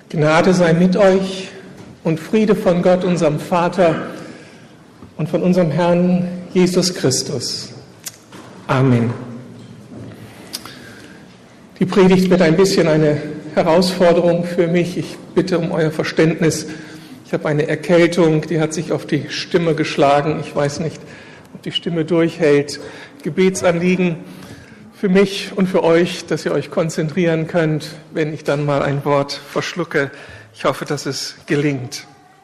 Gnade sei mit euch und Friede von Gott, unserem Vater und von unserem Herrn Jesus Christus. Amen. Die Predigt wird ein bisschen eine Herausforderung für mich. Ich bitte um euer Verständnis. Ich habe eine Erkältung, die hat sich auf die Stimme geschlagen. Ich weiß nicht, ob die Stimme durchhält. Gebetsanliegen für mich und für euch, dass ihr euch konzentrieren könnt, wenn ich dann mal ein Wort verschlucke. Ich hoffe, dass es gelingt.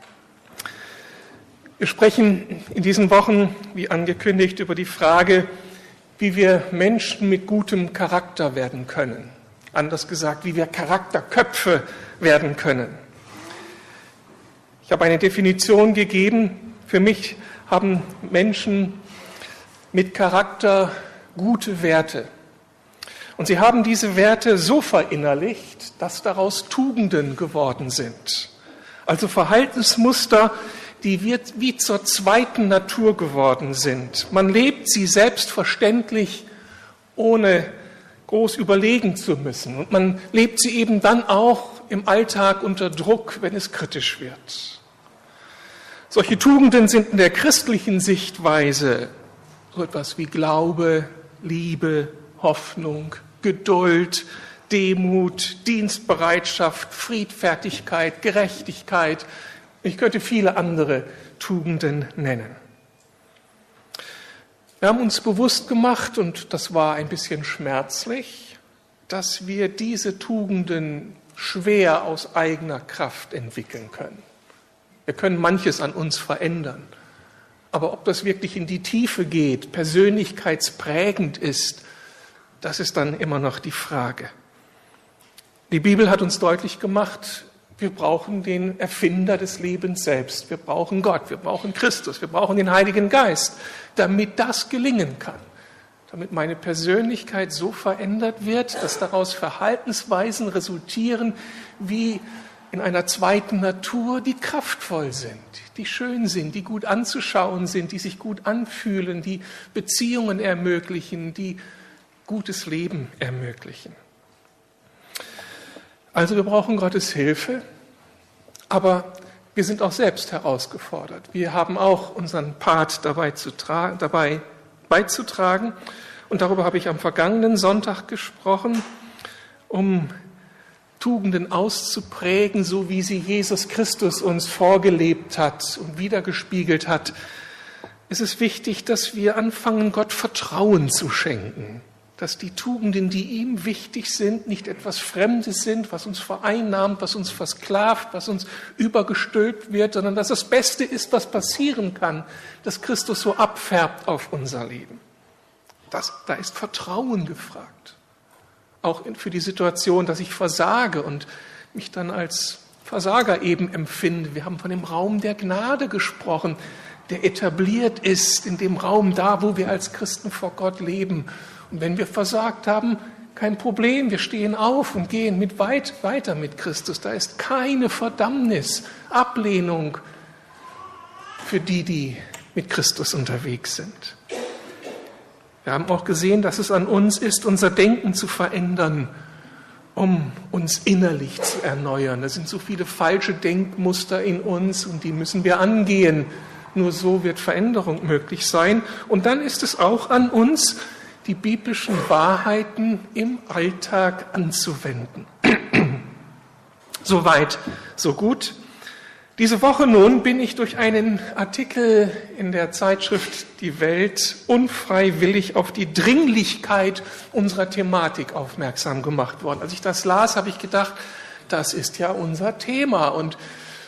Wir sprechen in diesen Wochen, wie angekündigt, über die Frage, wie wir Menschen mit gutem Charakter werden können. Anders gesagt, wie wir Charakterköpfe werden können. Ich habe eine Definition gegeben. Für mich haben Menschen mit Charakter gute Werte. Und sie haben diese Werte so verinnerlicht, dass daraus Tugenden geworden sind. Also Verhaltensmuster, die wie zur zweiten Natur geworden sind. Man lebt sie selbstverständlich, ohne groß überlegen zu müssen. Und man lebt sie eben dann auch im Alltag unter Druck, wenn es kritisch wird. Solche Tugenden sind in der christlichen Sichtweise so etwas wie Glaube, Liebe, Hoffnung, Geduld, Demut, Dienstbereitschaft, Friedfertigkeit, Gerechtigkeit. Ich könnte viele andere Tugenden nennen. Wir haben uns bewusst gemacht, und das war ein bisschen schmerzlich, dass wir diese Tugenden schwer aus eigener Kraft entwickeln können. Wir können manches an uns verändern. Aber ob das wirklich in die Tiefe geht, persönlichkeitsprägend ist, das ist dann immer noch die Frage. Die Bibel hat uns deutlich gemacht, wir brauchen den Erfinder des Lebens selbst. Wir brauchen Gott, wir brauchen Christus, wir brauchen den Heiligen Geist, damit das gelingen kann. Damit meine Persönlichkeit so verändert wird, dass daraus Verhaltensweisen resultieren, wie in einer zweiten Natur, die kraftvoll sind, die schön sind, die gut anzuschauen sind, die sich gut anfühlen, die Beziehungen ermöglichen, die gutes Leben ermöglichen. Also wir brauchen Gottes Hilfe, aber wir sind auch selbst herausgefordert. Wir haben auch unseren Part dabei beizutragen. Und darüber habe ich am vergangenen Sonntag gesprochen, um Tugenden auszuprägen, so wie sie Jesus Christus uns vorgelebt hat und wiedergespiegelt hat. Es ist wichtig, dass wir anfangen, Gott Vertrauen zu schenken. Dass die Tugenden, die ihm wichtig sind, nicht etwas Fremdes sind, was uns vereinnahmt, was uns versklavt, was uns übergestülpt wird, sondern dass das Beste ist, was passieren kann, dass Christus so abfärbt auf unser Leben. Da ist Vertrauen gefragt. Auch für die Situation, dass ich versage und mich dann als Versager eben empfinde. Wir haben von dem Raum der Gnade gesprochen, der etabliert ist in dem Raum da, wo wir als Christen vor Gott leben. Und wenn wir versagt haben, kein Problem, wir stehen auf und gehen weiter mit Christus. Da ist keine Verdammnis, Ablehnung für die mit Christus unterwegs sind. Wir haben auch gesehen, dass es an uns ist, unser Denken zu verändern, um uns innerlich zu erneuern. Da sind so viele falsche Denkmuster in uns und die müssen wir angehen. Nur so wird Veränderung möglich sein. Und dann ist es auch an uns, die biblischen Wahrheiten im Alltag anzuwenden. Soweit, so gut. Diese Woche nun bin ich durch einen Artikel in der Zeitschrift Die Welt unfreiwillig auf die Dringlichkeit unserer Thematik aufmerksam gemacht worden. Als ich das las, habe ich gedacht, das ist ja unser Thema. Und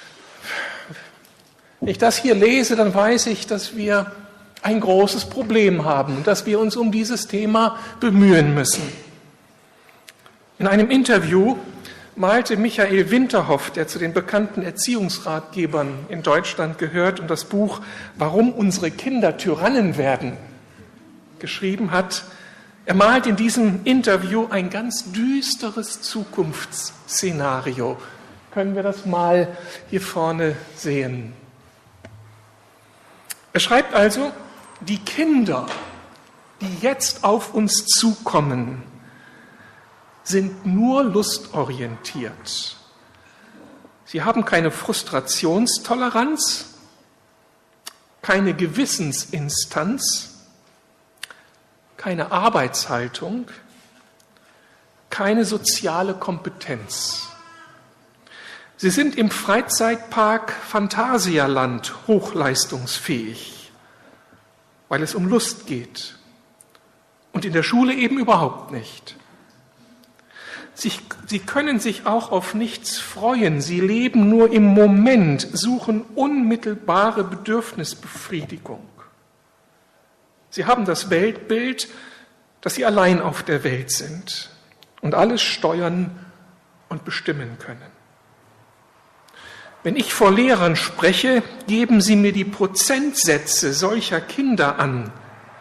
wenn ich das hier lese, dann weiß ich, dass wir ein großes Problem haben, dass wir uns um dieses Thema bemühen müssen. In einem Interview malte Michael Winterhoff, der zu den bekannten Erziehungsratgebern in Deutschland gehört und das Buch »Warum unsere Kinder Tyrannen werden« geschrieben hat, er malt in diesem Interview ein ganz düsteres Zukunftsszenario. Können wir das mal hier vorne sehen? Er schreibt also, die Kinder, die jetzt auf uns zukommen, sind nur lustorientiert. Sie haben keine Frustrationstoleranz, keine Gewissensinstanz, keine Arbeitshaltung, keine soziale Kompetenz. Sie sind im Freizeitpark Phantasialand hochleistungsfähig, weil es um Lust geht und in der Schule eben überhaupt nicht. Sie können sich auch auf nichts freuen. Sie leben nur im Moment, suchen unmittelbare Bedürfnisbefriedigung. Sie haben das Weltbild, dass sie allein auf der Welt sind und alles steuern und bestimmen können. Wenn ich vor Lehrern spreche, geben sie mir die Prozentsätze solcher Kinder an.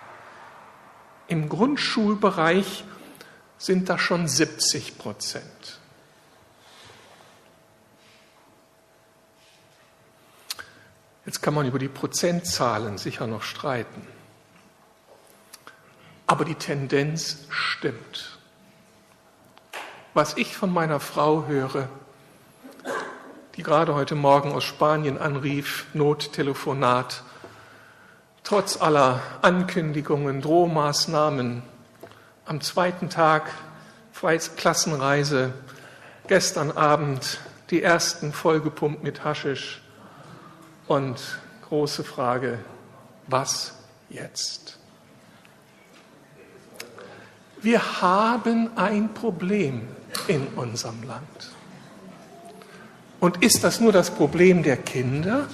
Im Grundschulbereich sind das schon 70%. Jetzt kann man über die Prozentzahlen sicher noch streiten. Aber die Tendenz stimmt. Was ich von meiner Frau höre, die gerade heute Morgen aus Spanien anrief, Nottelefonat, trotz aller Ankündigungen, Drohmaßnahmen, am zweiten Tag Klassenreise, gestern Abend die ersten vollgepumpt mit Haschisch und große Frage, was jetzt? Wir haben ein Problem in unserem Land. Und ist das nur das Problem der Kinder?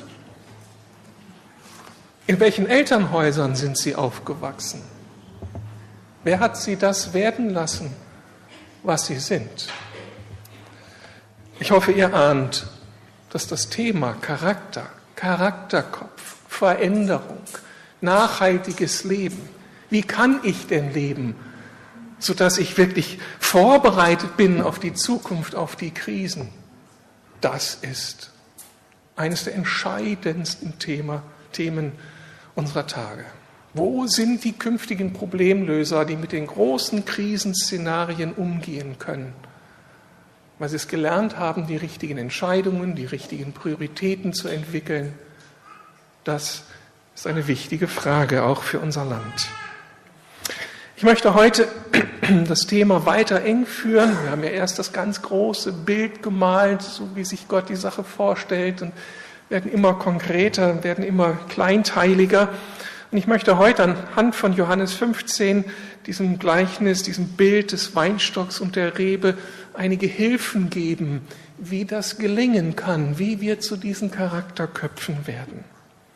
In welchen Elternhäusern sind sie aufgewachsen? Wer hat sie das werden lassen, was sie sind? Ich hoffe, ihr ahnt, dass das Thema Charakter, Charakterkopf, Veränderung, nachhaltiges Leben, wie kann ich denn leben, sodass ich wirklich vorbereitet bin auf die Zukunft, auf die Krisen, das ist eines der entscheidendsten Themen unserer Tage. Wo sind die künftigen Problemlöser, die mit den großen Krisenszenarien umgehen können? Weil sie es gelernt haben, die richtigen Entscheidungen, die richtigen Prioritäten zu entwickeln. Das ist eine wichtige Frage auch für unser Land. Ich möchte heute das Thema weiter eng führen. Wir haben ja erst das ganz große Bild gemalt, so wie sich Gott die Sache vorstellt, und werden immer konkreter, werden immer kleinteiliger. Und ich möchte heute anhand von Johannes 15, diesem Gleichnis, diesem Bild des Weinstocks und der Rebe, einige Hilfen geben, wie das gelingen kann, wie wir zu diesen Charakterköpfen werden.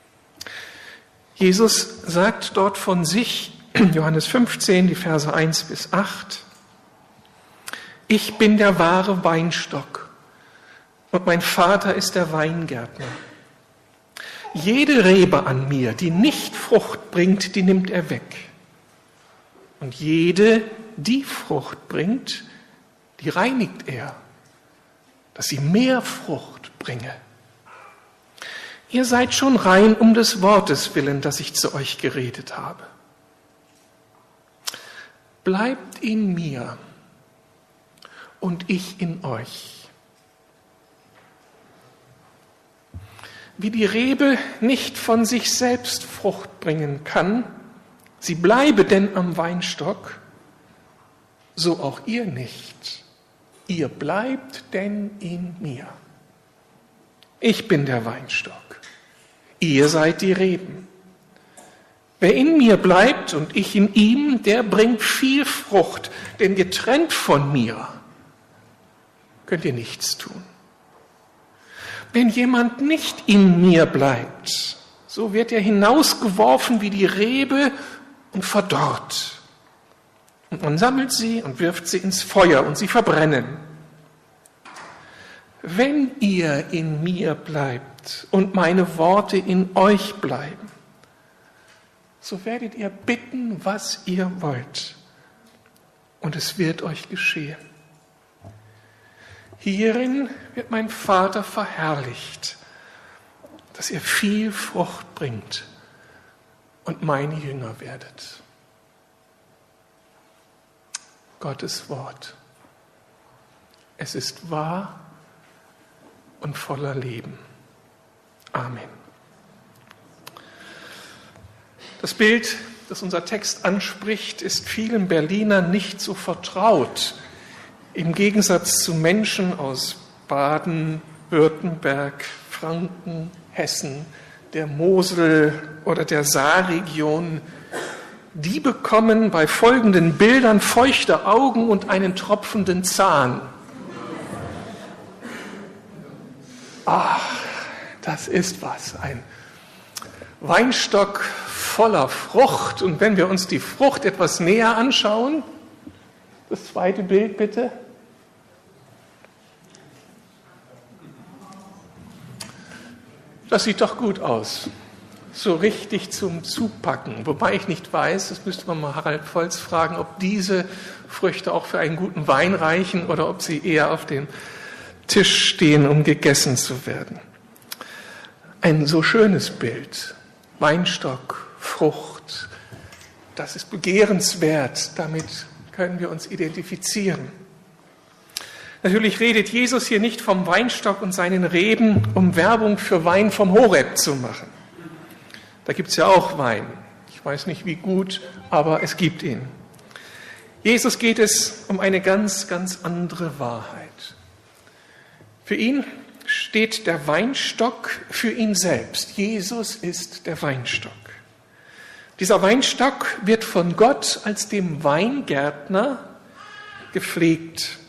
Jesus sagt dort von sich, Johannes 15, die Verse 1 bis 8, ich bin der wahre Weinstock und mein Vater ist der Weingärtner. Jede Rebe an mir, die nicht Frucht bringt, die nimmt er weg. Und jede, die Frucht bringt, die reinigt er, dass sie mehr Frucht bringe. Ihr seid schon rein um des Wortes willen, das ich zu euch geredet habe. Bleibt in mir und ich in euch. Wie die Rebe nicht von sich selbst Frucht bringen kann, sie bleibe denn am Weinstock, so auch ihr nicht. Ihr bleibt denn in mir. Ich bin der Weinstock, ihr seid die Reben. Wer in mir bleibt und ich in ihm, der bringt viel Frucht, denn getrennt von mir könnt ihr nichts tun. Wenn jemand nicht in mir bleibt, so wird er hinausgeworfen wie die Rebe und verdorrt. Und man sammelt sie und wirft sie ins Feuer und sie verbrennen. Wenn ihr in mir bleibt und meine Worte in euch bleiben, so werdet ihr bitten, was ihr wollt, und es wird euch geschehen. Hierin wird mein Vater verherrlicht, dass ihr viel Frucht bringt und meine Jünger werdet. Gottes Wort. Es ist wahr und voller Leben. Amen. Das Bild, das unser Text anspricht, ist vielen Berlinern nicht so vertraut. Im Gegensatz zu Menschen aus Baden, Württemberg, Franken, Hessen, der Mosel oder der Saarregion, die bekommen bei folgenden Bildern feuchte Augen und einen tropfenden Zahn. Ach, das ist was, ein Weinstock voller Frucht. Und wenn wir uns die Frucht etwas näher anschauen, das zweite Bild bitte. Das sieht doch gut aus. So richtig zum Zupacken. Wobei ich nicht weiß, das müsste man mal Harald Volz fragen, ob diese Früchte auch für einen guten Wein reichen oder ob sie eher auf dem Tisch stehen, um gegessen zu werden. Ein so schönes Bild. Weinstock, Frucht, das ist begehrenswert. Damit können wir uns identifizieren. Natürlich redet Jesus hier nicht vom Weinstock und seinen Reben, um Werbung für Wein vom Horeb zu machen. Da gibt es ja auch Wein. Ich weiß nicht wie gut, aber es gibt ihn. Jesus geht es um eine ganz, ganz andere Wahrheit. Für ihn steht der Weinstock für ihn selbst. Jesus ist der Weinstock. Dieser Weinstock wird von Gott als dem Weingärtner gepflegt.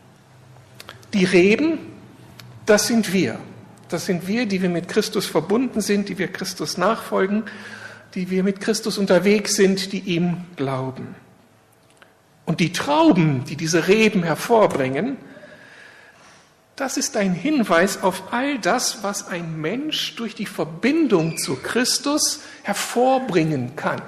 Die Reben, das sind wir. Das sind wir, die wir mit Christus verbunden sind, die wir Christus nachfolgen, die wir mit Christus unterwegs sind, die ihm glauben. Und die Trauben, die diese Reben hervorbringen, das ist ein Hinweis auf all das, was ein Mensch durch die Verbindung zu Christus hervorbringen kann.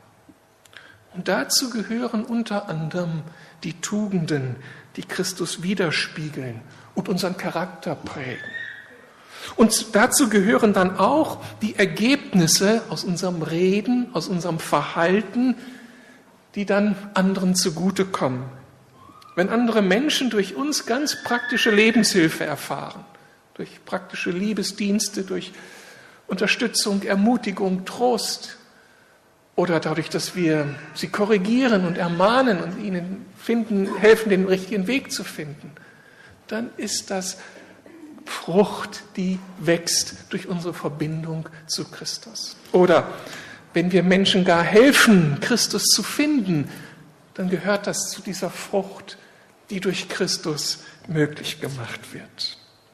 Und dazu gehören unter anderem die Tugenden, die Christus widerspiegeln und unseren Charakter prägen. Und dazu gehören dann auch die Ergebnisse aus unserem Reden, aus unserem Verhalten, die dann anderen zugutekommen. Wenn andere Menschen durch uns ganz praktische Lebenshilfe erfahren, durch praktische Liebesdienste, durch Unterstützung, Ermutigung, Trost oder dadurch, dass wir sie korrigieren und ermahnen und ihnen helfen, den richtigen Weg zu finden, dann ist das Frucht, die wächst durch unsere Verbindung zu Christus. Oder wenn wir Menschen gar helfen, Christus zu finden, dann gehört das zu dieser Frucht, die durch Christus möglich gemacht wird.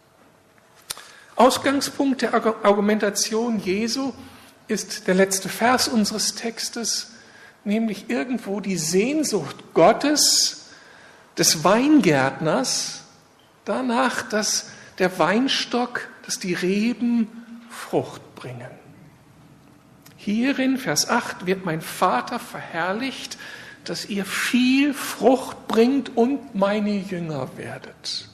Ausgangspunkt der Argumentation Jesu ist der letzte Vers unseres Textes, nämlich irgendwo die Sehnsucht Gottes, des Weingärtners, danach, dass der Weinstock, dass die Reben Frucht bringen. Hierin, Vers 8, wird mein Vater verherrlicht, dass ihr viel Frucht bringt und meine Jünger werdet.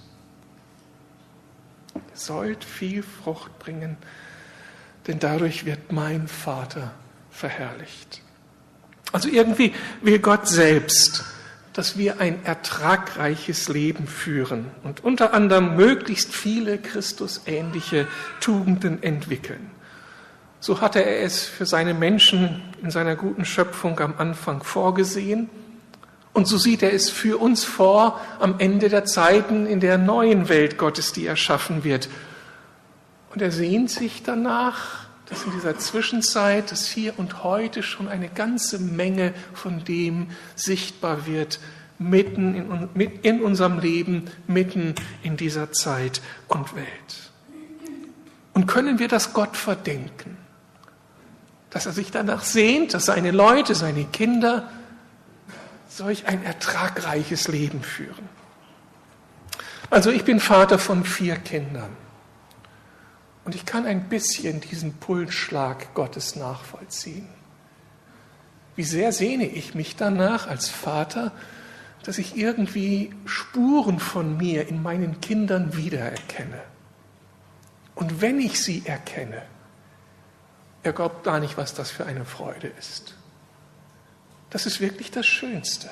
Ihr sollt viel Frucht bringen, denn dadurch wird mein Vater verherrlicht. Also irgendwie will Gott selbst, dass wir ein ertragreiches Leben führen und unter anderem möglichst viele Christusähnliche Tugenden entwickeln. So hatte er es für seine Menschen in seiner guten Schöpfung am Anfang vorgesehen. Und so sieht er es für uns vor am Ende der Zeiten in der neuen Welt Gottes, die erschaffen wird. Und er sehnt sich danach, dass in dieser Zwischenzeit, dass hier und heute schon eine ganze Menge von dem sichtbar wird, mitten in unserem Leben, mitten in dieser Zeit und Welt. Und können wir das Gott verdenken? Dass er sich danach sehnt, dass seine Leute, seine Kinder solch ein ertragreiches Leben führen. Also ich bin Vater von 4 Kindern und ich kann ein bisschen diesen Pulsschlag Gottes nachvollziehen. Wie sehr sehne ich mich danach als Vater, dass ich irgendwie Spuren von mir in meinen Kindern wiedererkenne. Und wenn ich sie erkenne, er glaubt gar nicht, was das für eine Freude ist. Das ist wirklich das Schönste.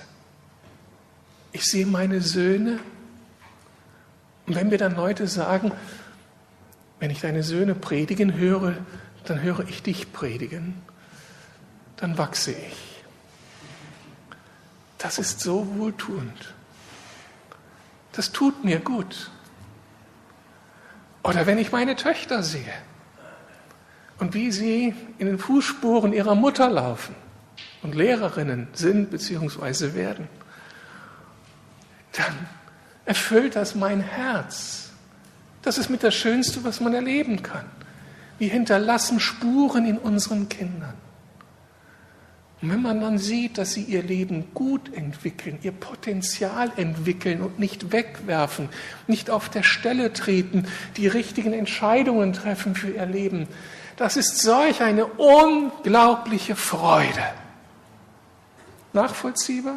Ich sehe meine Söhne und wenn wir dann Leute sagen, Wenn ich deine Söhne predigen höre, dann höre ich dich predigen. Dann wachse ich. Das ist so wohltuend. Das tut mir gut. Oder wenn ich meine Töchter sehe und wie sie in den Fußspuren ihrer Mutter laufen und Lehrerinnen sind bzw. werden, dann erfüllt das mein Herz. Das ist mit das Schönste, was man erleben kann. Wir hinterlassen Spuren in unseren Kindern. Und wenn man dann sieht, dass sie ihr Leben gut entwickeln, ihr Potenzial entwickeln und nicht wegwerfen, nicht auf der Stelle treten, die richtigen Entscheidungen treffen für ihr Leben, das ist solch eine unglaubliche Freude. Nachvollziehbar?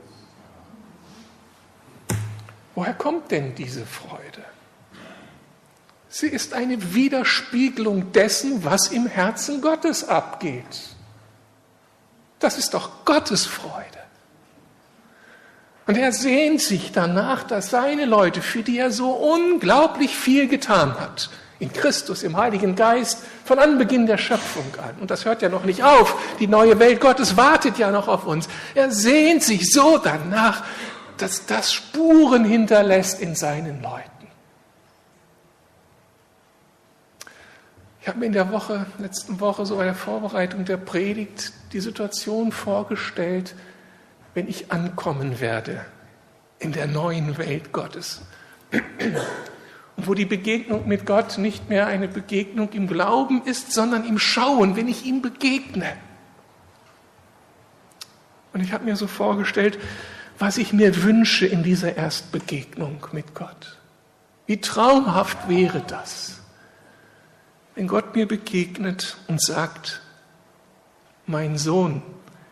Woher kommt denn diese Freude? Sie ist eine Widerspiegelung dessen, was im Herzen Gottes abgeht. Das ist doch Gottes Freude. Und er sehnt sich danach, dass seine Leute, für die er so unglaublich viel getan hat, in Christus, im Heiligen Geist, von Anbeginn der Schöpfung an. Und das hört ja noch nicht auf. Die neue Welt Gottes wartet ja noch auf uns. Er sehnt sich so danach, dass das Spuren hinterlässt in seinen Leuten. Ich habe mir in der letzten Woche, so bei der Vorbereitung der Predigt, die Situation vorgestellt, wenn ich ankommen werde in der neuen Welt Gottes. Und wo die Begegnung mit Gott nicht mehr eine Begegnung im Glauben ist, sondern im Schauen, wenn ich ihm begegne. Und ich habe mir so vorgestellt, was ich mir wünsche in dieser Erstbegegnung mit Gott. Wie traumhaft wäre das, wenn Gott mir begegnet und sagt, mein Sohn,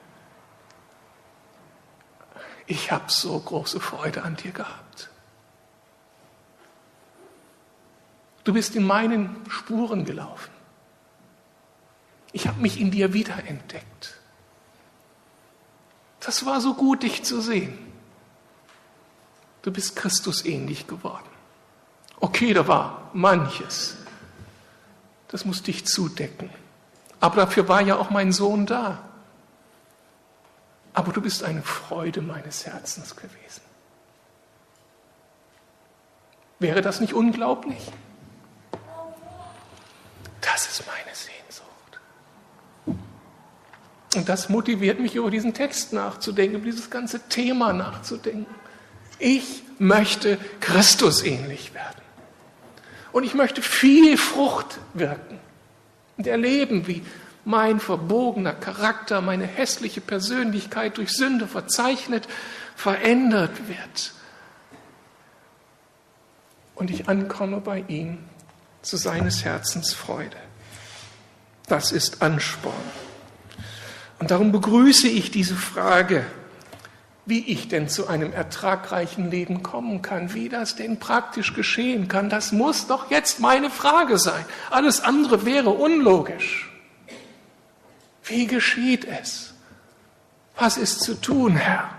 ich habe so große Freude an dir gehabt. Du bist in meinen Spuren gelaufen. Ich habe mich in dir wiederentdeckt. Das war so gut, dich zu sehen. Du bist Christus ähnlich geworden. Okay, da war manches. Das muss dich zudecken. Aber dafür war ja auch mein Sohn da. Aber du bist eine Freude meines Herzens gewesen. Wäre das nicht unglaublich? Das ist meine Sehnsucht. Und das motiviert mich, über diesen Text nachzudenken, über dieses ganze Thema nachzudenken. Ich möchte Christus ähnlich werden. Und ich möchte viel Frucht wirken und erleben, wie mein verbogener Charakter, meine hässliche Persönlichkeit durch Sünde verzeichnet, verändert wird. Und ich ankomme bei ihm zu seines Herzens Freude. Das ist Ansporn. Und darum begrüße ich diese Frage, wie ich denn zu einem ertragreichen Leben kommen kann, wie das denn praktisch geschehen kann. Das muss doch jetzt meine Frage sein. Alles andere wäre unlogisch. Wie geschieht es? Was ist zu tun, Herr?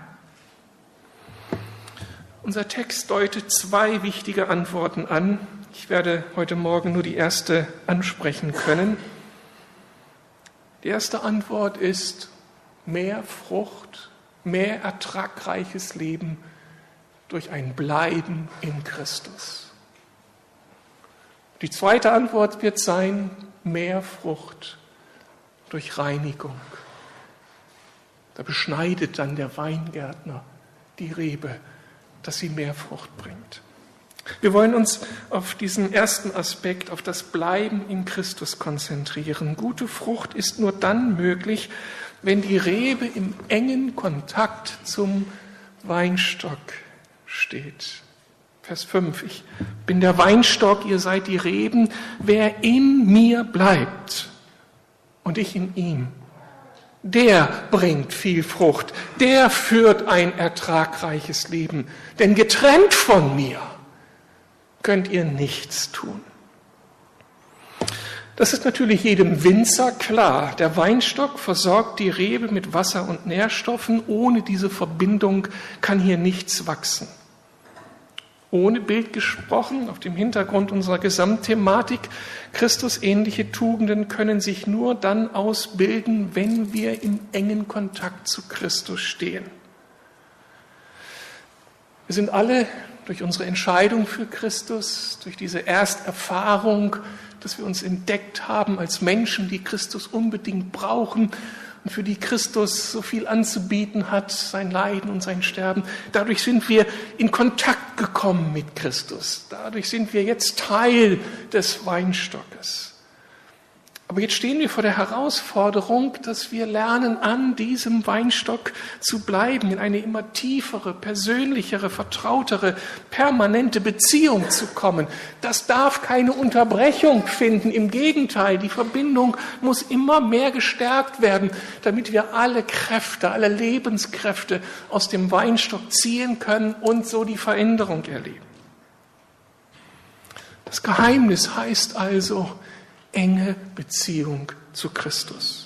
Unser Text deutet zwei wichtige Antworten an. Ich werde heute Morgen nur die erste ansprechen können. Die erste Antwort ist mehr Frucht, mehr ertragreiches Leben durch ein Bleiben in Christus. Die zweite Antwort wird sein, mehr Frucht durch Reinigung. Da beschneidet dann der Weingärtner die Rebe, dass sie mehr Frucht bringt. Wir wollen uns auf diesen ersten Aspekt, auf das Bleiben in Christus konzentrieren. Gute Frucht ist nur dann möglich, wenn die Rebe im engen Kontakt zum Weinstock steht. Vers 5, ich bin der Weinstock, ihr seid die Reben. Wer in mir bleibt und ich in ihm, der bringt viel Frucht, der führt ein ertragreiches Leben. Denn getrennt von mir könnt ihr nichts tun. Das ist natürlich jedem Winzer klar. Der Weinstock versorgt die Rebe mit Wasser und Nährstoffen. Ohne diese Verbindung kann hier nichts wachsen. ohne Bild gesprochen, auf dem Hintergrund unserer Gesamtthematik. Christusähnliche Tugenden können sich nur dann ausbilden, wenn wir im engen Kontakt zu Christus stehen. Wir sind alle durch unsere Entscheidung für Christus, durch diese Ersterfahrung, dass wir uns entdeckt haben als Menschen, die Christus unbedingt brauchen und für die Christus so viel anzubieten hat, sein Leiden und sein Sterben. Dadurch sind wir in Kontakt gekommen mit Christus. Dadurch sind wir jetzt Teil des Weinstockes. Aber jetzt stehen wir vor der Herausforderung, dass wir lernen, an diesem Weinstock zu bleiben, in eine immer tiefere, persönlichere, vertrautere, permanente Beziehung zu kommen. Das darf keine Unterbrechung finden. Im Gegenteil, die Verbindung muss immer mehr gestärkt werden, damit wir alle Kräfte, alle Lebenskräfte aus dem Weinstock ziehen können und so die Veränderung erleben. Das Geheimnis heißt also, enge Beziehung zu Christus.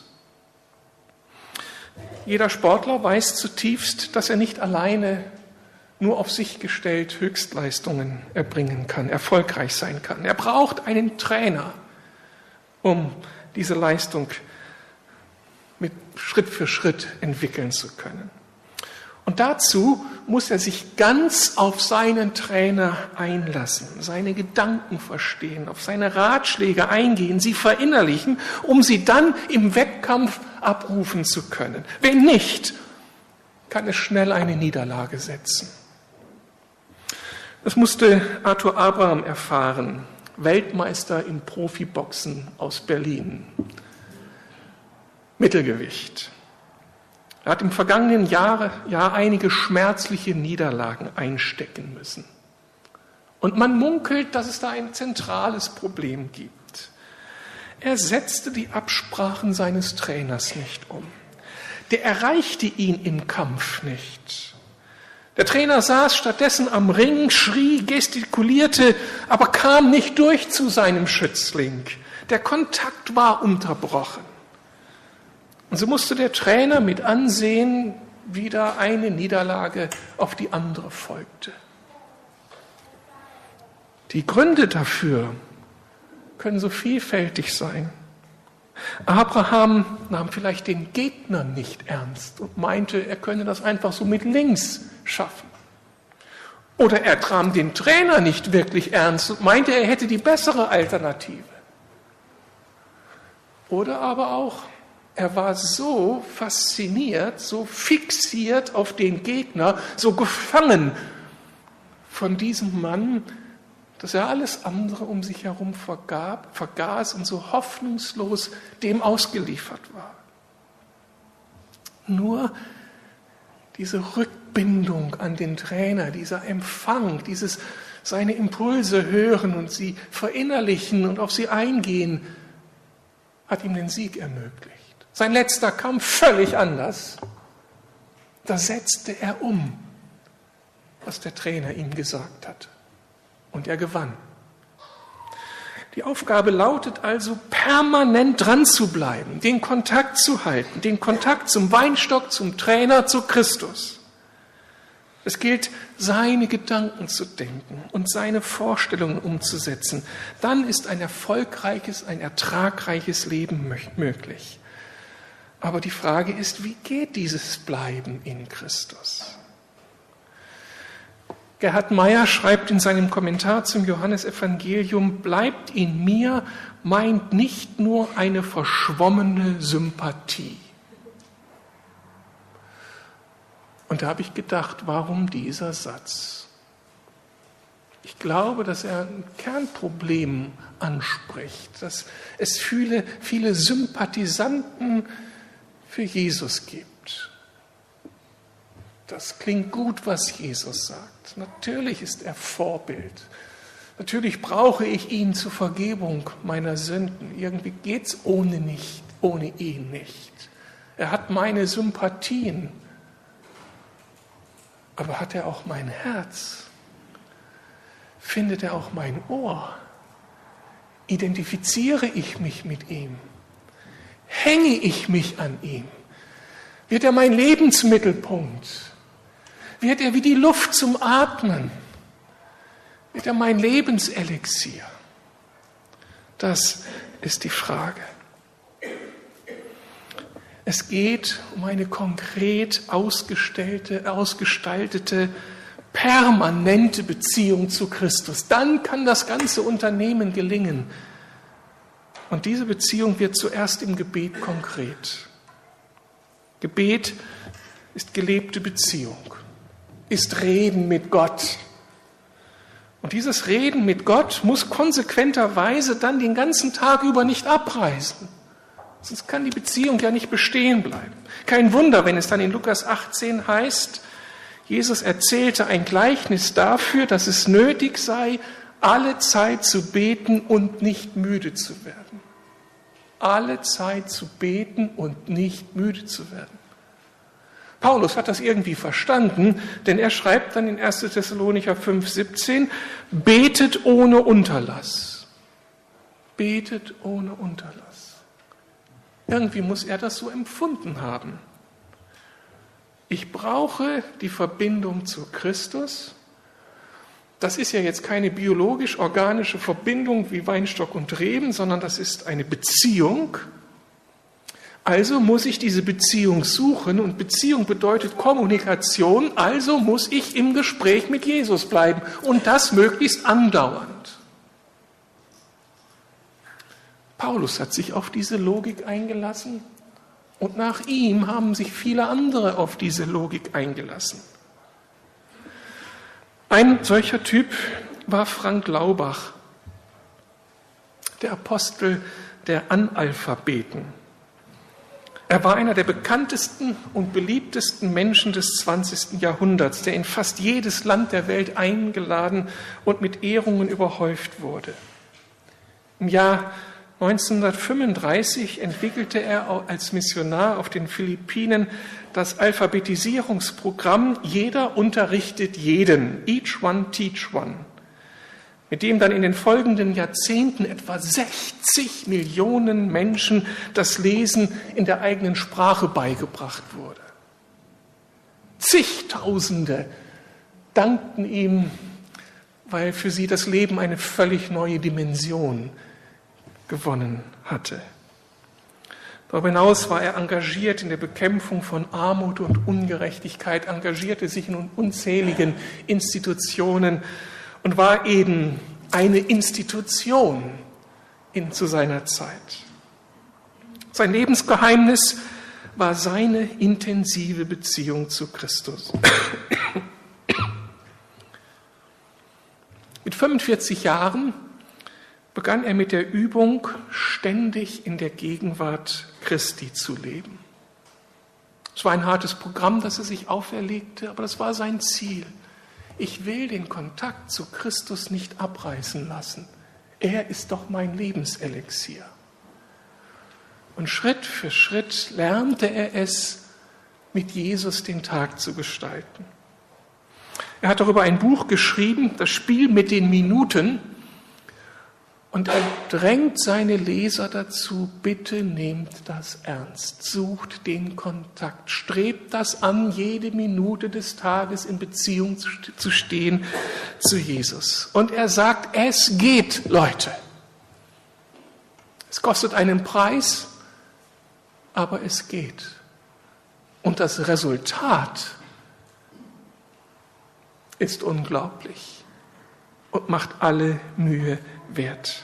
Jeder Sportler weiß zutiefst, dass er nicht alleine nur auf sich gestellt Höchstleistungen erbringen kann, erfolgreich sein kann. Er braucht einen Trainer, um diese Leistung mit Schritt für Schritt entwickeln zu können. Und dazu muss er sich ganz auf seinen Trainer einlassen, seine Gedanken verstehen, auf seine Ratschläge eingehen, sie verinnerlichen, um sie dann im Wettkampf abrufen zu können. Wenn nicht, kann es schnell eine Niederlage setzen. Das musste Arthur Abraham erfahren, Weltmeister im Profiboxen aus Berlin. Mittelgewicht. Er hat im vergangenen Jahr einige schmerzliche Niederlagen einstecken müssen. Und man munkelt, dass es da ein zentrales Problem gibt. Er setzte die Absprachen seines Trainers nicht um. Der erreichte ihn im Kampf nicht. Der Trainer saß stattdessen am Ring, schrie, gestikulierte, aber kam nicht durch zu seinem Schützling. Der Kontakt war unterbrochen. Und so musste der Trainer mit ansehen, wie da eine Niederlage auf die andere folgte. Die Gründe dafür können so vielfältig sein. Abraham nahm vielleicht den Gegner nicht ernst und meinte, er könne das einfach so mit links schaffen. Oder er nahm den Trainer nicht wirklich ernst und meinte, er hätte die bessere Alternative. Oder aber auch, er war so fasziniert, so fixiert auf den Gegner, so gefangen von diesem Mann, dass er alles andere um sich herum vergaß und so hoffnungslos dem ausgeliefert war. Nur diese Rückbindung an den Trainer, dieser Empfang, dieses seine Impulse hören und sie verinnerlichen und auf sie eingehen, hat ihm den Sieg ermöglicht. Sein letzter Kampf völlig anders. Da setzte er um, was der Trainer ihm gesagt hatte. Und er gewann. Die Aufgabe lautet also, permanent dran zu bleiben, den Kontakt zu halten, den Kontakt zum Weinstock, zum Trainer, zu Christus. Es gilt, seine Gedanken zu denken und seine Vorstellungen umzusetzen. Dann ist ein erfolgreiches, ein ertragreiches Leben möglich. Aber die Frage ist, wie geht dieses Bleiben in Christus? Gerhard Meyer schreibt in seinem Kommentar zum Johannesevangelium, bleibt in mir, meint nicht nur eine verschwommene Sympathie. Und da habe ich gedacht, warum dieser Satz? Ich glaube, dass er ein Kernproblem anspricht, dass es viele Sympathisanten für Jesus gibt. Das klingt gut, was Jesus sagt. Natürlich ist er Vorbild. Natürlich brauche ich ihn zur Vergebung meiner Sünden. Irgendwie geht es ohne ihn nicht. Er hat meine Sympathien. Aber hat er auch mein Herz? Findet er auch mein Ohr? Identifiziere ich mich mit ihm? Hänge ich mich an ihm? Wird er mein Lebensmittelpunkt? Wird er wie die Luft zum Atmen? Wird er mein Lebenselixier? Das ist die Frage. Es geht um eine konkret ausgestaltete, permanente Beziehung zu Christus. Dann kann das ganze Unternehmen gelingen. Und diese Beziehung wird zuerst im Gebet konkret. Gebet ist gelebte Beziehung, ist Reden mit Gott. Und dieses Reden mit Gott muss konsequenterweise dann den ganzen Tag über nicht abreißen. Sonst kann die Beziehung ja nicht bestehen bleiben. Kein Wunder, wenn es dann in Lukas 18 heißt, Jesus erzählte ein Gleichnis dafür, dass es nötig sei, alle Zeit zu beten und nicht müde zu werden. Alle Zeit zu beten und nicht müde zu werden. Paulus hat das irgendwie verstanden, denn er schreibt dann in 1. Thessalonicher 5,17, betet ohne Unterlass. Betet ohne Unterlass. Irgendwie muss er das so empfunden haben. Ich brauche die Verbindung zu Christus. Das ist ja jetzt keine biologisch-organische Verbindung wie Weinstock und Reben, sondern das ist eine Beziehung. Also muss ich diese Beziehung suchen und Beziehung bedeutet Kommunikation, also muss ich im Gespräch mit Jesus bleiben und das möglichst andauernd. Paulus hat sich auf diese Logik eingelassen und nach ihm haben sich viele andere auf diese Logik eingelassen. Ein solcher Typ war Frank Laubach, der Apostel der Analphabeten. Er war einer der bekanntesten und beliebtesten Menschen des 20. Jahrhunderts, der in fast jedes Land der Welt eingeladen und mit Ehrungen überhäuft wurde. Im Jahr 1935 entwickelte er als Missionar auf den Philippinen das Alphabetisierungsprogramm Jeder unterrichtet jeden, Each One Teach One, mit dem dann in den folgenden Jahrzehnten etwa 60 Millionen Menschen das Lesen in der eigenen Sprache beigebracht wurde. Zigtausende dankten ihm, weil für sie das Leben eine völlig neue Dimension gewonnen hatte. Darüber hinaus war er engagiert in der Bekämpfung von Armut und Ungerechtigkeit, engagierte sich in unzähligen Institutionen und war eben eine Institution zu seiner Zeit. Sein Lebensgeheimnis war seine intensive Beziehung zu Christus. Mit 45 Jahren begann er mit der Übung, ständig in der Gegenwart Christi zu leben. Es war ein hartes Programm, das er sich auferlegte, aber das war sein Ziel. Ich will den Kontakt zu Christus nicht abreißen lassen. Er ist doch mein Lebenselixier. Und Schritt für Schritt lernte er es, mit Jesus den Tag zu gestalten. Er hat darüber ein Buch geschrieben, das Spiel mit den Minuten. Und er drängt seine Leser dazu, bitte nehmt das ernst, sucht den Kontakt, strebt das an, jede Minute des Tages in Beziehung zu stehen zu Jesus. Und er sagt, es geht, Leute. Es kostet einen Preis, aber es geht. Und das Resultat ist unglaublich und macht alle Mühe wert.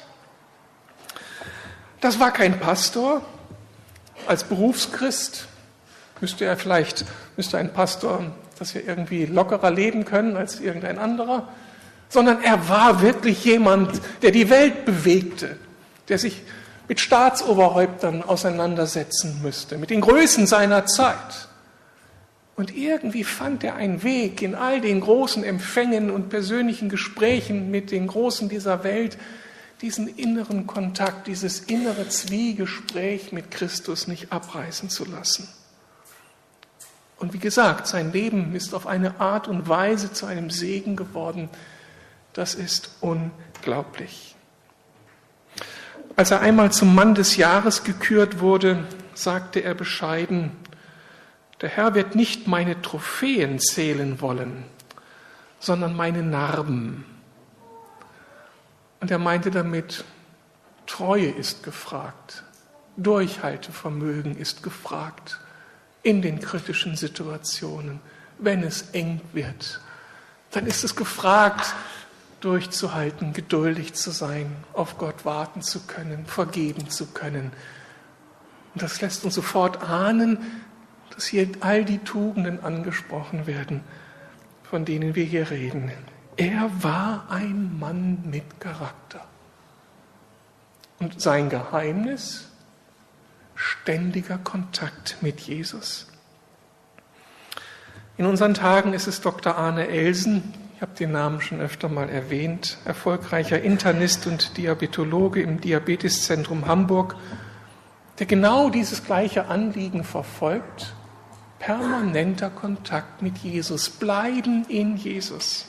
Das war kein Pastor. Als Berufschrist müsste ein Pastor, dass wir irgendwie lockerer leben können als irgendein anderer, sondern er war wirklich jemand, der die Welt bewegte, der sich mit Staatsoberhäuptern auseinandersetzen müsste, mit den Größen seiner Zeit. Und irgendwie fand er einen Weg in all den großen Empfängen und persönlichen Gesprächen mit den Großen dieser Welt, diesen inneren Kontakt, dieses innere Zwiegespräch mit Christus nicht abreißen zu lassen. Und wie gesagt, sein Leben ist auf eine Art und Weise zu einem Segen geworden. Das ist unglaublich. Als er einmal zum Mann des Jahres gekürt wurde, sagte er bescheiden: Der Herr wird nicht meine Trophäen zählen wollen, sondern meine Narben. Und er meinte damit, Treue ist gefragt, Durchhaltevermögen ist gefragt in den kritischen Situationen. Wenn es eng wird, dann ist es gefragt, durchzuhalten, geduldig zu sein, auf Gott warten zu können, vergeben zu können. Und das lässt uns sofort ahnen, dass hier all die Tugenden angesprochen werden, von denen wir hier reden. Er war ein Mann mit Charakter. Und sein Geheimnis, ständiger Kontakt mit Jesus. In unseren Tagen ist es Dr. Arne Elsen, ich habe den Namen schon öfter mal erwähnt, erfolgreicher Internist und Diabetologe im Diabeteszentrum Hamburg, der genau dieses gleiche Anliegen verfolgt, permanenter Kontakt mit Jesus, bleiben in Jesus.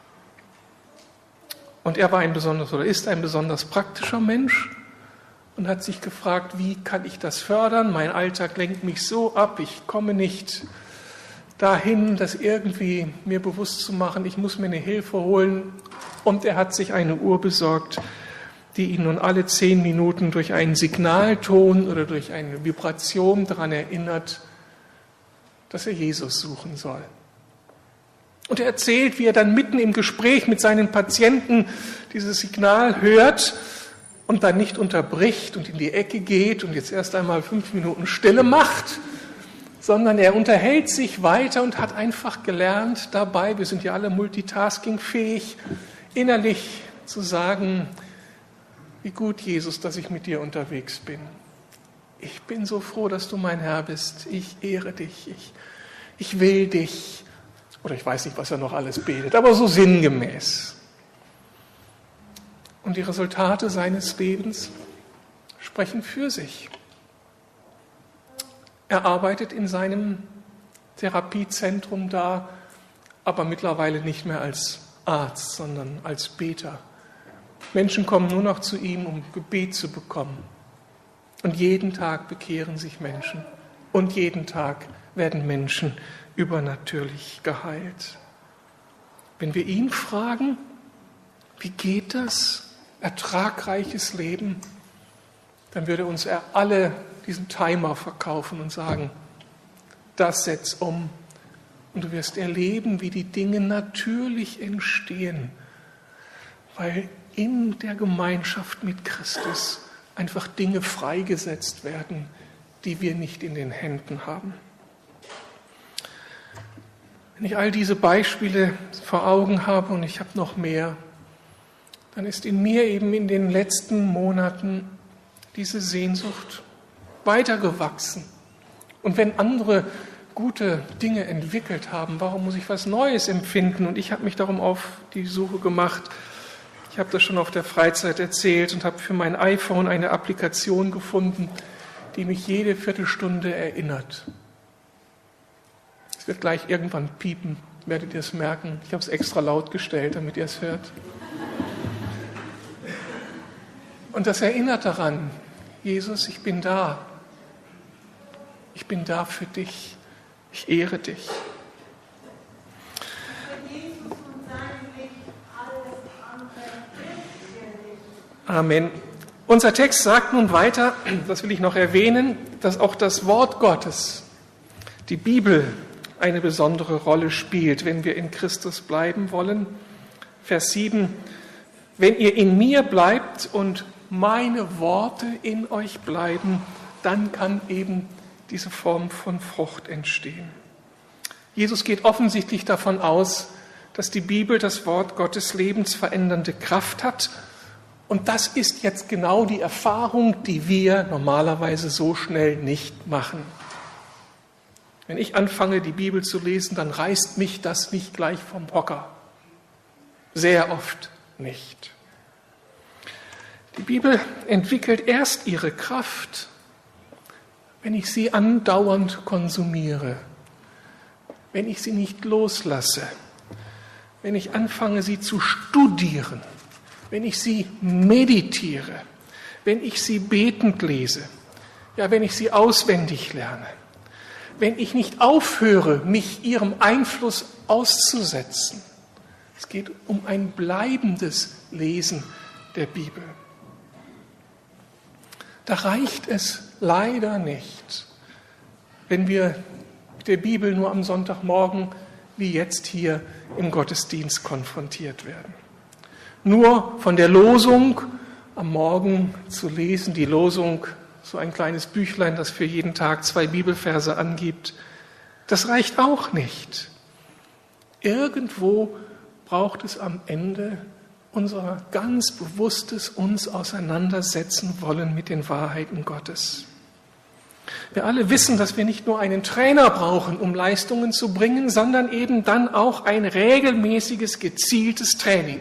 Und er war ist ein besonders praktischer Mensch und hat sich gefragt, wie kann ich das fördern? Mein Alltag lenkt mich so ab, ich komme nicht dahin, das irgendwie mir bewusst zu machen, ich muss mir eine Hilfe holen. Und er hat sich eine Uhr besorgt, die ihn nun alle 10 Minuten durch einen Signalton oder durch eine Vibration daran erinnert, dass er Jesus suchen soll. Und er erzählt, wie er dann mitten im Gespräch mit seinen Patienten dieses Signal hört und dann nicht unterbricht und in die Ecke geht und jetzt erst einmal 5 Minuten Stille macht, sondern er unterhält sich weiter und hat einfach gelernt dabei, wir sind ja alle multitaskingfähig, innerlich zu sagen, wie gut, Jesus, dass ich mit dir unterwegs bin. Ich bin so froh, dass du mein Herr bist. Ich ehre dich. Ich will dich. Oder ich weiß nicht, was er noch alles betet, aber so sinngemäß. Und die Resultate seines Lebens sprechen für sich. Er arbeitet in seinem Therapiezentrum da, aber mittlerweile nicht mehr als Arzt, sondern als Beter. Menschen kommen nur noch zu ihm, um Gebet zu bekommen. Und jeden Tag bekehren sich Menschen. Und jeden Tag werden Menschen übernatürlich geheilt. Wenn wir ihn fragen, wie geht das? Ertragreiches Leben, dann würde uns er alle diesen Timer verkaufen und sagen, das setz um und du wirst erleben, wie die Dinge natürlich entstehen, weil in der Gemeinschaft mit Christus einfach Dinge freigesetzt werden, die wir nicht in den Händen haben. Wenn ich all diese Beispiele vor Augen habe und ich habe noch mehr, dann ist in mir eben in den letzten Monaten diese Sehnsucht weitergewachsen. Und wenn andere gute Dinge entwickelt haben, warum muss ich was Neues empfinden? Und ich habe mich darum auf die Suche gemacht. Ich habe das schon auf der Freizeit erzählt und habe für mein iPhone eine Applikation gefunden, die mich jede Viertelstunde erinnert. Es wird gleich irgendwann piepen, werdet ihr es merken. Ich habe es extra laut gestellt, damit ihr es hört. Und das erinnert daran, Jesus, ich bin da. Ich bin da für dich. Ich ehre dich. Amen. Unser Text sagt nun weiter, das will ich noch erwähnen, dass auch das Wort Gottes, die Bibel, eine besondere Rolle spielt, wenn wir in Christus bleiben wollen. Vers 7, wenn ihr in mir bleibt und meine Worte in euch bleiben, dann kann eben diese Form von Frucht entstehen. Jesus geht offensichtlich davon aus, dass die Bibel, das Wort Gottes, lebensverändernde Kraft hat. Und das ist jetzt genau die Erfahrung, die wir normalerweise so schnell nicht machen. Wenn ich anfange, die Bibel zu lesen, dann reißt mich das nicht gleich vom Hocker. Sehr oft nicht. Die Bibel entwickelt erst ihre Kraft, wenn ich sie andauernd konsumiere, wenn ich sie nicht loslasse, wenn ich anfange, sie zu studieren, wenn ich sie meditiere, wenn ich sie betend lese, ja, wenn ich sie auswendig lerne, wenn ich nicht aufhöre, mich ihrem Einfluss auszusetzen. Es geht um ein bleibendes Lesen der Bibel. Da reicht es leider nicht, wenn wir mit der Bibel nur am Sonntagmorgen wie jetzt hier im Gottesdienst konfrontiert werden. Nur von der Losung am Morgen zu lesen, die Losung, so ein kleines Büchlein, das für jeden Tag 2 Bibelverse angibt, das reicht auch nicht. Irgendwo braucht es am Ende unser ganz bewusstes uns auseinandersetzen wollen mit den Wahrheiten Gottes. Wir alle wissen, dass wir nicht nur einen Trainer brauchen, um Leistungen zu bringen, sondern eben dann auch ein regelmäßiges, gezieltes Training.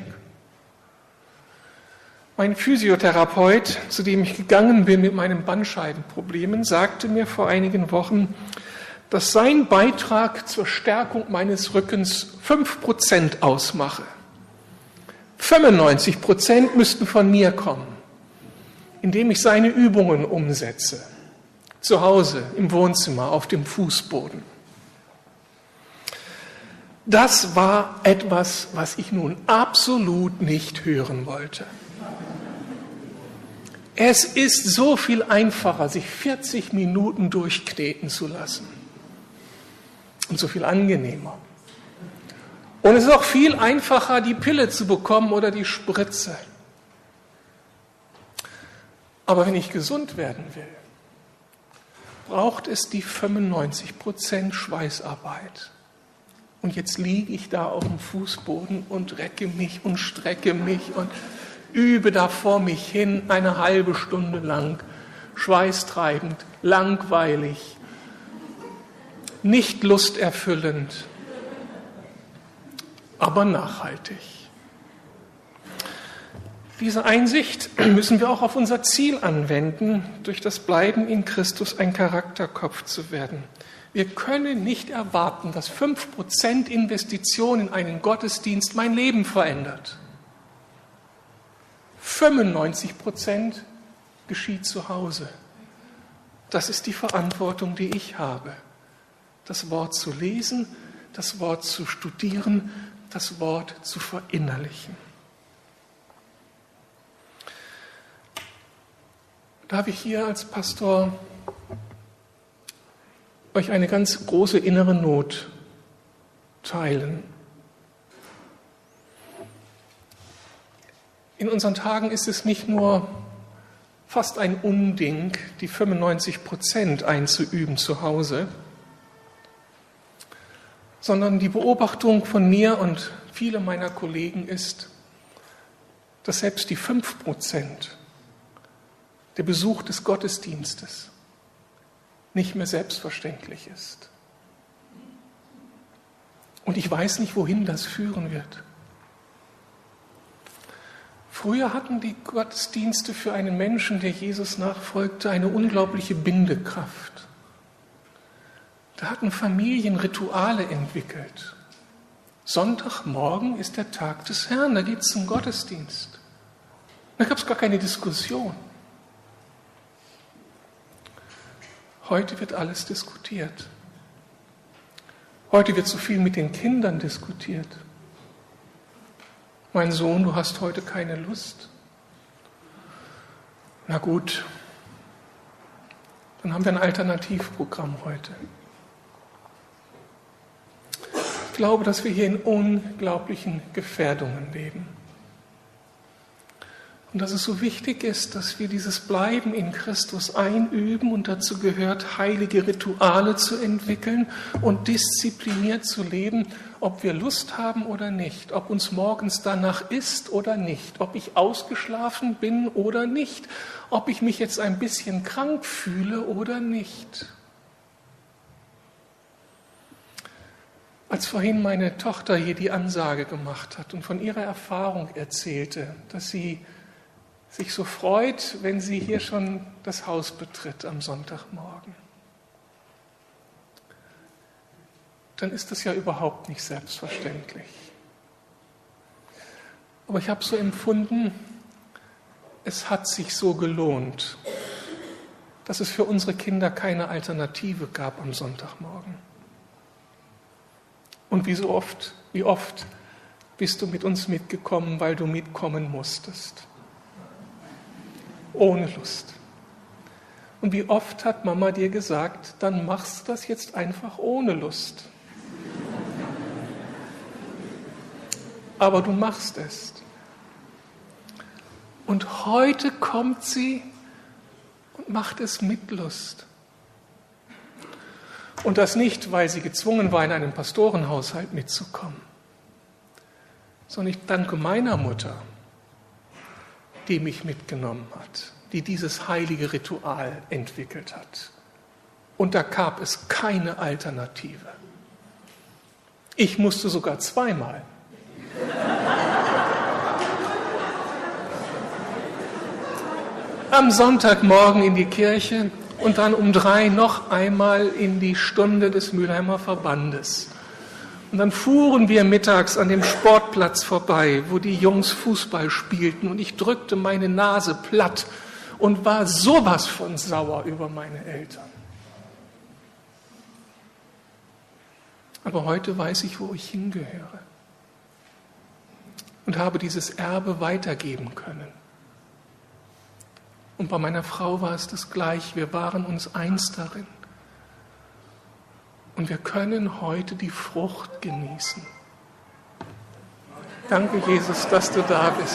Mein Physiotherapeut, zu dem ich gegangen bin mit meinen Bandscheibenproblemen, sagte mir vor einigen Wochen, dass sein Beitrag zur Stärkung meines Rückens 5% ausmache. 95% müssten von mir kommen, indem ich seine Übungen umsetze. Zu Hause, im Wohnzimmer, auf dem Fußboden. Das war etwas, was ich nun absolut nicht hören wollte. Es ist so viel einfacher, sich 40 Minuten durchkneten zu lassen. Und so viel angenehmer. Und es ist auch viel einfacher, die Pille zu bekommen oder die Spritze. Aber wenn ich gesund werden will, braucht es die 95% Schweißarbeit. Und jetzt liege ich da auf dem Fußboden und recke mich und strecke mich und übe da vor mich hin eine halbe Stunde lang, schweißtreibend, langweilig, nicht lusterfüllend, aber nachhaltig. Diese Einsicht müssen wir auch auf unser Ziel anwenden, durch das Bleiben in Christus ein Charakterkopf zu werden. Wir können nicht erwarten, dass 5% Investition in einen Gottesdienst mein Leben verändert. 95% geschieht zu Hause. Das ist die Verantwortung, die ich habe. Das Wort zu lesen, das Wort zu studieren, das Wort zu verinnerlichen. Darf ich hier als Pastor euch eine ganz große innere Not teilen? In unseren Tagen ist es nicht nur fast ein Unding, die 95% einzuüben zu Hause, sondern die Beobachtung von mir und viele meiner Kollegen ist, dass selbst die 5%, der Besuch des Gottesdienstes, nicht mehr selbstverständlich ist. Und ich weiß nicht, wohin das führen wird. Früher hatten die Gottesdienste für einen Menschen, der Jesus nachfolgte, eine unglaubliche Bindekraft. Da hatten Familien Rituale entwickelt. Sonntagmorgen ist der Tag des Herrn, da geht es zum Gottesdienst. Da gab es gar keine Diskussion. Heute wird alles diskutiert. Heute wird so viel mit den Kindern diskutiert. Mein Sohn, du hast heute keine Lust. Na gut, dann haben wir ein Alternativprogramm heute. Ich glaube, dass wir hier in unglaublichen Gefährdungen leben. Und dass es so wichtig ist, dass wir dieses Bleiben in Christus einüben und dazu gehört, heilige Rituale zu entwickeln und diszipliniert zu leben, ob wir Lust haben oder nicht, ob uns morgens danach ist oder nicht, ob ich ausgeschlafen bin oder nicht, ob ich mich jetzt ein bisschen krank fühle oder nicht. Als vorhin meine Tochter hier die Ansage gemacht hat und von ihrer Erfahrung erzählte, dass sie sich so freut, wenn sie hier schon das Haus betritt am Sonntagmorgen, dann ist das ja überhaupt nicht selbstverständlich. Aber ich habe so empfunden, es hat sich so gelohnt, dass es für unsere Kinder keine Alternative gab am Sonntagmorgen. Und wie oft bist du mit uns mitgekommen, weil du mitkommen musstest. ohne Lust. Und wie oft hat Mama dir gesagt, dann machst du das jetzt einfach ohne Lust. Aber du machst es. Und heute kommt sie und macht es mit Lust. Und das nicht, weil sie gezwungen war, in einem Pastorenhaushalt mitzukommen, sondern ich danke meiner Mutter, die mich mitgenommen hat, die dieses heilige Ritual entwickelt hat. Und da gab es keine Alternative. Ich musste sogar zweimal. Am Sonntagmorgen in die Kirche und dann um 3 noch einmal in die Stunde des Mülheimer Verbandes. Und dann fuhren wir mittags an dem Sportplatz vorbei, wo die Jungs Fußball spielten, und ich drückte meine Nase platt und war sowas von sauer über meine Eltern. Aber heute weiß ich, wo ich hingehöre und habe dieses Erbe weitergeben können. Und bei meiner Frau war es das Gleiche. Wir waren uns eins darin. Und wir können heute die Frucht genießen. Danke, Jesus, dass du da bist.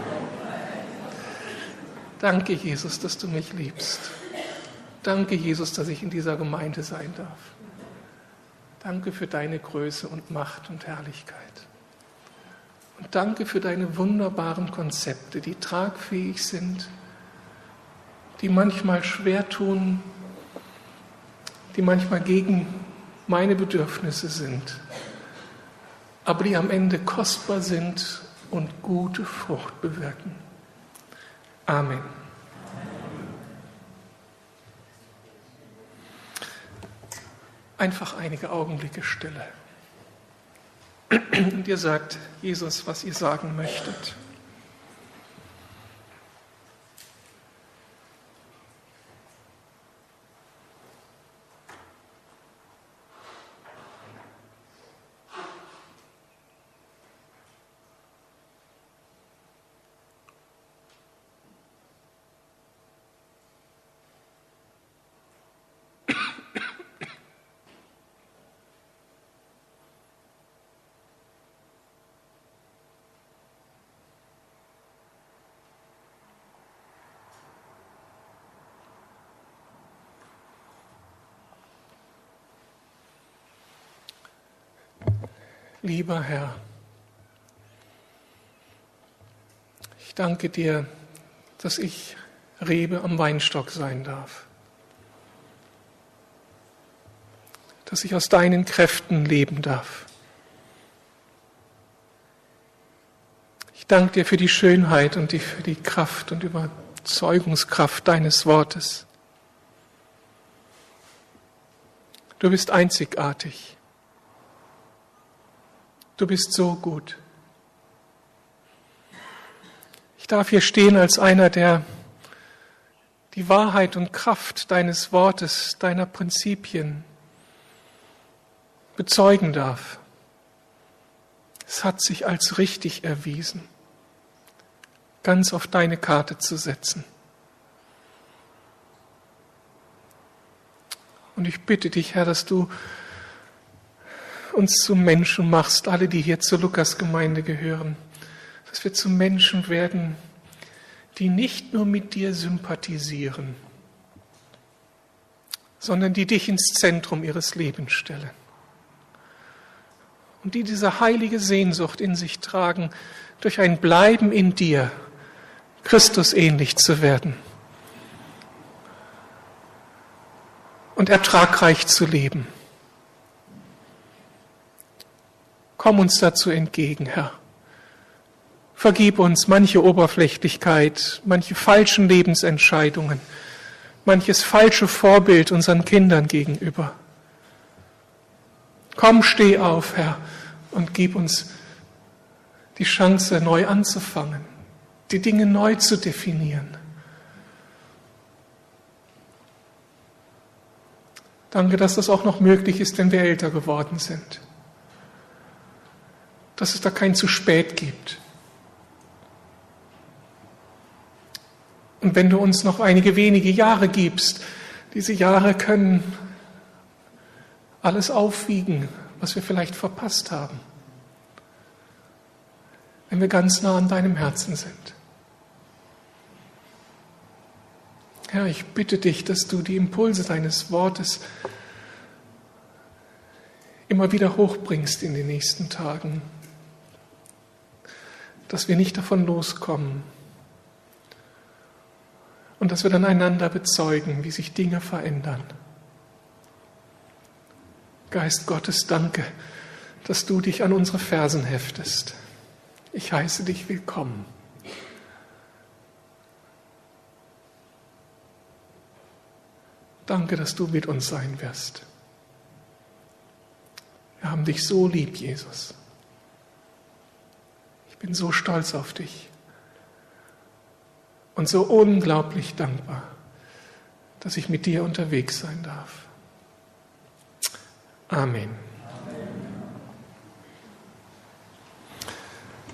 Danke, Jesus, dass du mich liebst. Danke, Jesus, dass ich in dieser Gemeinde sein darf. Danke für deine Größe und Macht und Herrlichkeit. Und danke für deine wunderbaren Konzepte, die tragfähig sind, die manchmal schwer tun, die manchmal gegen meine Bedürfnisse sind, aber die am Ende kostbar sind und gute Frucht bewirken. Amen. Einfach einige Augenblicke Stille. Und ihr sagt Jesus, was ihr sagen möchtet. Lieber Herr, ich danke dir, dass ich Rebe am Weinstock sein darf, dass ich aus deinen Kräften leben darf. Ich danke dir für die Schönheit und für die Kraft und Überzeugungskraft deines Wortes. Du bist einzigartig. Du bist so gut. Ich darf hier stehen als einer, der die Wahrheit und Kraft deines Wortes, deiner Prinzipien bezeugen darf. Es hat sich als richtig erwiesen, ganz auf deine Karte zu setzen. Und ich bitte dich, Herr, dass du uns zu Menschen machst, alle, die hier zur Lukasgemeinde gehören, dass wir zu Menschen werden, die nicht nur mit dir sympathisieren, sondern die dich ins Zentrum ihres Lebens stellen und die diese heilige Sehnsucht in sich tragen, durch ein Bleiben in dir Christus ähnlich zu werden und ertragreich zu leben. Komm uns dazu entgegen, Herr. Vergib uns manche Oberflächlichkeit, manche falschen Lebensentscheidungen, manches falsche Vorbild unseren Kindern gegenüber. Komm, steh auf, Herr, und gib uns die Chance, neu anzufangen, die Dinge neu zu definieren. Danke, dass das auch noch möglich ist, wenn wir älter geworden sind. Dass es da kein zu spät gibt. Und wenn du uns noch einige wenige Jahre gibst, diese Jahre können alles aufwiegen, was wir vielleicht verpasst haben, wenn wir ganz nah an deinem Herzen sind. Herr, ich bitte dich, dass du die Impulse deines Wortes immer wieder hochbringst in den nächsten Tagen, dass wir nicht davon loskommen und dass wir dann einander bezeugen, wie sich Dinge verändern. Geist Gottes, danke, dass du dich an unsere Fersen heftest. Ich heiße dich willkommen. Danke, dass du mit uns sein wirst. Wir haben dich so lieb, Jesus. Ich bin so stolz auf dich und so unglaublich dankbar, dass ich mit dir unterwegs sein darf. Amen.